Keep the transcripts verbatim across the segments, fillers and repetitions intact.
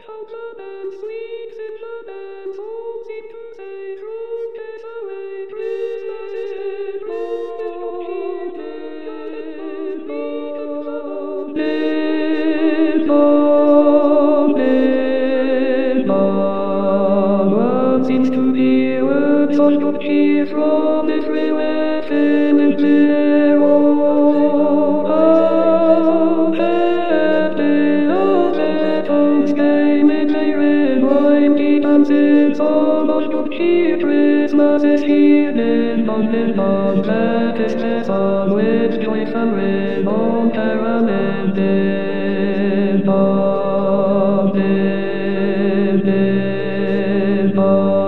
Seems to be words on good cheer from everywhere, filling clear. Oh, how happy all petals came in red wine, deep and it's almost good cheer. Christmas is here, in long, in long, glad is the song with joy from red, on caramel, din, bong, din, din, bong.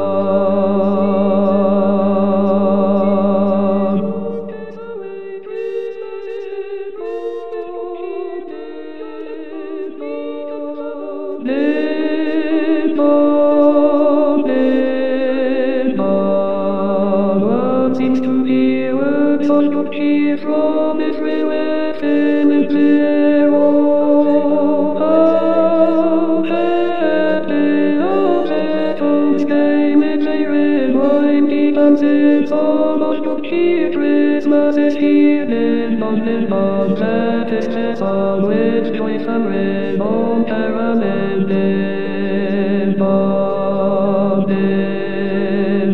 Din, bong, din, bong. What seems to be words on good cheer from everywhere, filling clear. Oh, how happy all petals came in red wine, deep and it's almost good cheer. Christmas is here, din, bong, din, bong. Glad is the song with joy from red, on caramel, din, bong, din,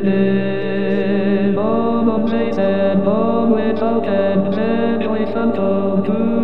din, bong, on place and bong with oak and joy from tone to